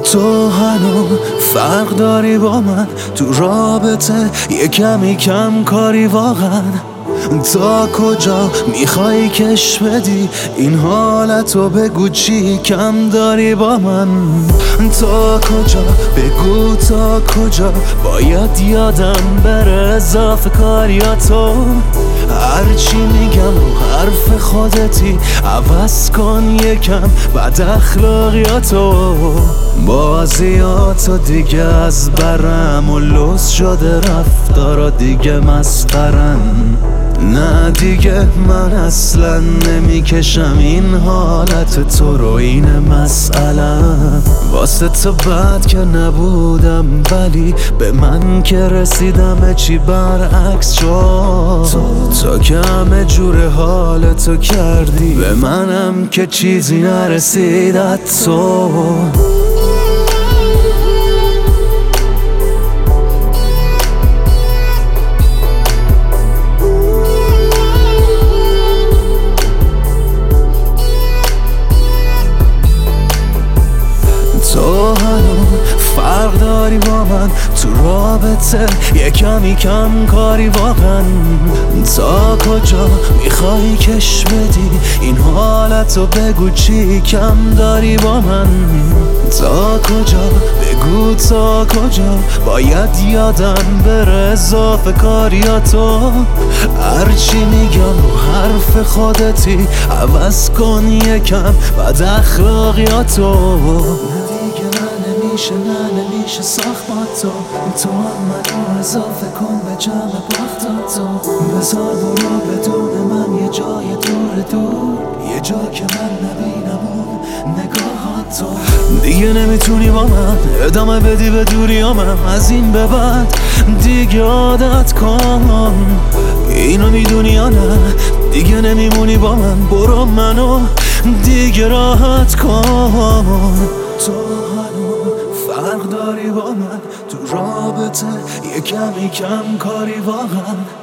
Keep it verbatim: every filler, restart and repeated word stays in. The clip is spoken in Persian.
تو هنوز فرق داری با من تو رابطه، یه کمی کم کاری واقعا. تا کجا میخوای کش بدی این حالتو؟ بگو چی کم داری با من. تا کجا بگو تا کجا باید یادم بره اضافه کاریاتو. هرچی میگم رو حرف خودتی، عوض کن یکم بد اخلاقیاتو. بازیاتو دیگه از برم و لوس شده، رفتارا دیگه مسخرن. نه دیگه من اصلا نمیکشم این حالت تو رو، اینه مسئله. واسه تو بد که نبودم، ولی به من که رسیدم چی برعکس شد. تو, تو که همه جور حالتو کردی، به منم که چیزی نرسید از تو. تو هنوز فرق داری با من تو رابطه، یه کمی کم کاری واقعا. تا کجا میخوای کش بدی این حالتو؟ بگو چی کم داری با من. تا کجا بگو تا کجا باید یادم بره اضافه کاریاتو. هرچی میگم رو حرف خودتی، عوض کن یکم بد اخلاقیاتو. نمیشه نه نمیشه ساخت با تو، تو هم منو اضافه کن به جمع باختاتو. بذار برو بدون من یه جای دور دور، یه جا که من نبینم اون نگاهاتو. دیگه نمیتونی با من ادامه بدی به دوریامم، از این به بعد دیگه عادت کن. اینو میدونی یا نه؟ دیگه نمیمونی با من، برو منو دیگه راحت کن. تو فرق داری با من تو رابطه، یه کمی کم کاری واقعا.